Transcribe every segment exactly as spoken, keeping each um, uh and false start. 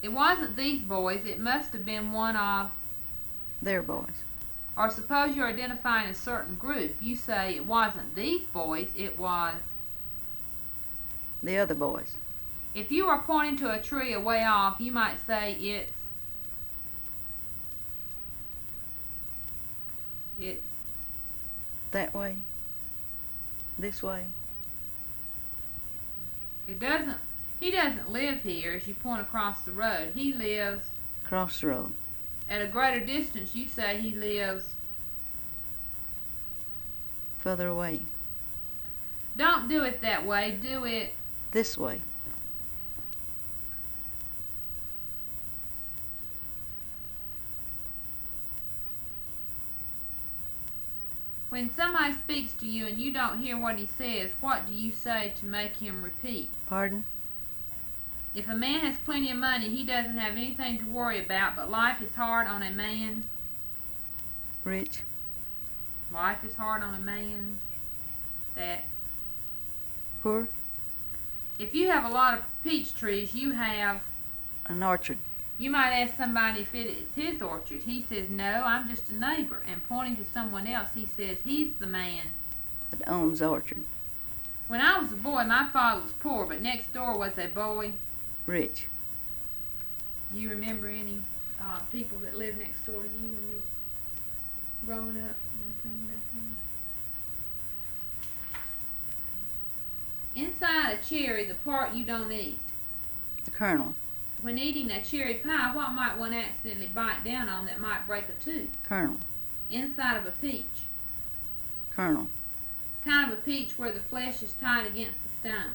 It wasn't these boys. It must have been one of... Their boys. Or suppose you're identifying a certain group. You say it wasn't these boys, it was... The other boys. If you are pointing to a tree a way off, you might say it's... It's... That way. This way. It doesn't... He doesn't live here as you point across the road. He lives... Across the road. At a greater distance, you say he lives... Further away. Don't do it that way. Do it... This way. When somebody speaks to you and you don't hear what he says, what do you say to make him repeat? Pardon? If a man has plenty of money, he doesn't have anything to worry about, but life is hard on a man. Rich. Life is hard on a man. That's... Poor. If you have a lot of peach trees, you have... An orchard. You might ask somebody if it is his orchard. He says, no, I'm just a neighbor. And pointing to someone else, he says, he's the man that owns the orchard. When I was a boy, my father was poor, but next door was a boy... Rich. You remember any uh, people that lived next door to you when you were growing up? Inside a cherry, the part you don't eat. The kernel. When eating a cherry pie, what might one accidentally bite down on that might break a tooth? Kernel. Inside of a peach. Kernel. Kind of a peach where the flesh is tied against the stone.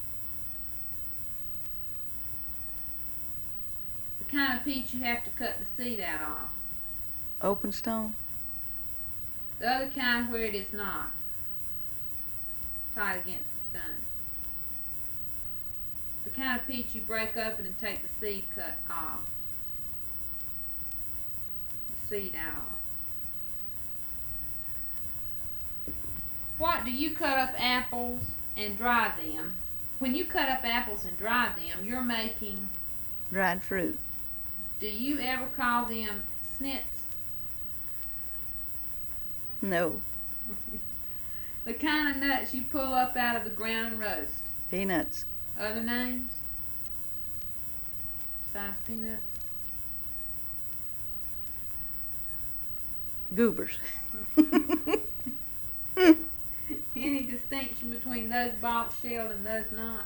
The kind of peach you have to cut the seed out of. Open stone. The other kind where it is not tied against the stone. The kind of peach you break open and take the seed cut off. The seed out of. What do you cut up apples and dry them? When you cut up apples and dry them, you're making... Dried fruit. Do you ever call them snits? No. The kind of nuts you pull up out of the ground and roast. Peanuts. Other names? Besides peanuts? Goobers. Any distinction between those box-shelled and those not?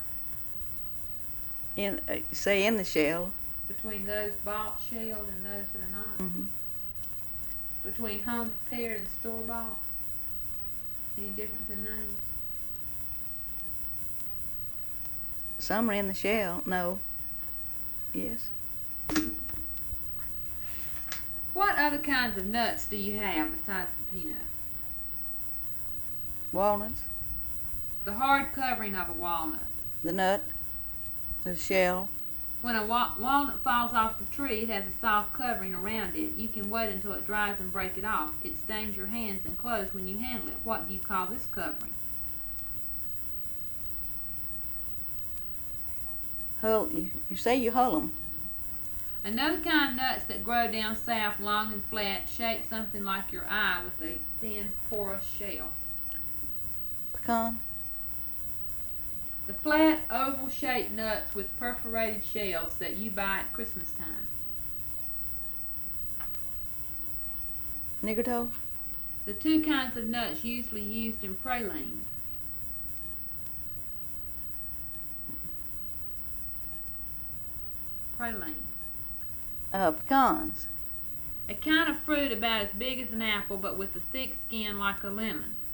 In uh, say in the shell. Between those box-shelled and those that are not? Mm-hmm. Between home-prepared and store-bought? Any difference in names? Some are in the shell. No. Yes. What other kinds of nuts do you have besides the peanut? Walnuts. The hard covering of a walnut. The nut. The shell. When a wa- walnut falls off the tree, it has a soft covering around it. You can wait until it dries and break it off. It stains your hands and clothes when you handle it. What do you call this covering? Hull. You, you say you hull them. Another kind of nuts that grow down south, long and flat, shaped something like your eye with a thin, porous shell. Pecan. The flat, oval-shaped nuts with perforated shells that you buy at Christmas time. Nigger toe. The two kinds of nuts usually used in praline. Praline. Uh, pecans. A kind of fruit about as big as an apple but with a thick skin like a lemon.